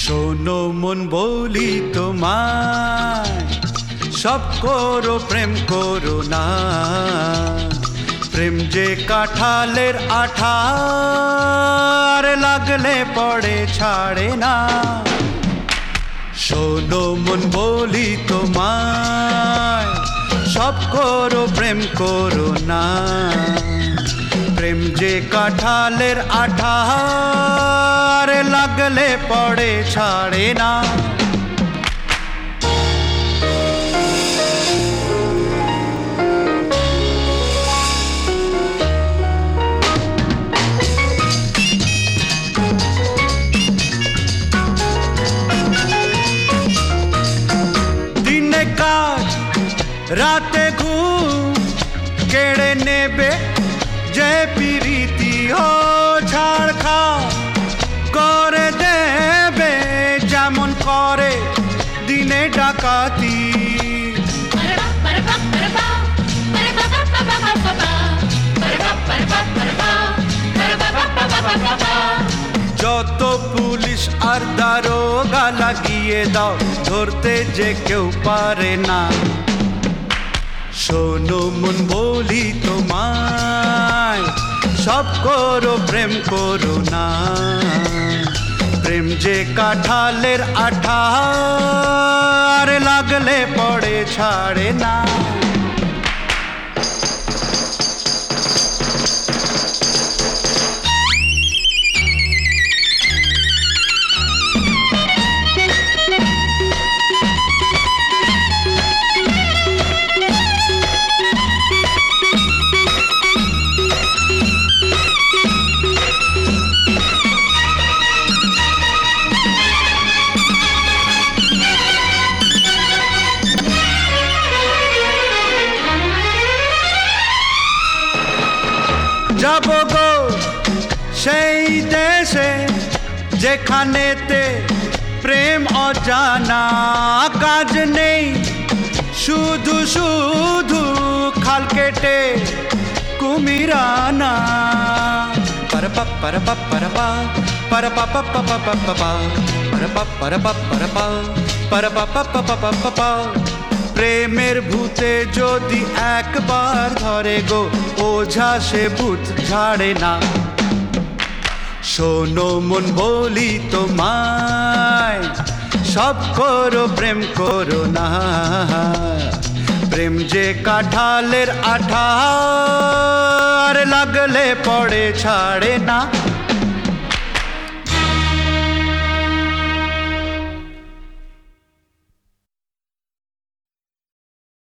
শোনো মন বলি তোমায়, সব করো প্রেম করো না। প্রেম যে কাঁঠালের আঠা, আর লাগলে পড়ে ছাড়ে না। শোনো মন বলি তোমায়, সব করো প্রেম করো না। প্রেম যে কাঁঠালের আঠা, আর লাগলে পড়ে ছাড়ে না। দিনে কাজ রাতে ঘুম কেড়ে নেবে যে প্রীতি, ও ছাড়খাড় করে দেবে যেমন করে দিনে ডাকাতি। যত পুলিশ আর দারোগা লাগিয়ে দাও, ধরতে যে কেউ পারে না। শোনো মন বলি তোমায়, সব করো প্রেম করো না। প্রেম যে কাঁঠালের আঠা, আর লাগলে পড়ে ছাড়ে না। যাব গো সেই দেশে যেখানেতে প্রেম অজানা, কাজ নেই শুধু শুধু খাল কেটে কুমিরানা। পারপা পারপা পারপা পারপা পাপা পাপা পাপা পারপা পারপা পারপা পারপা পাপা পাপা। প্রেমের ভূতে যদি একবার ধরে গো, ওঝা সে ভূত ঝাড়ে না। শোনো মন বলি তোমায়, সব করো প্রেম করো না। প্রেম যে কাঁঠালের আঠা, আর লাগলে পড়ে ছাড়ে না।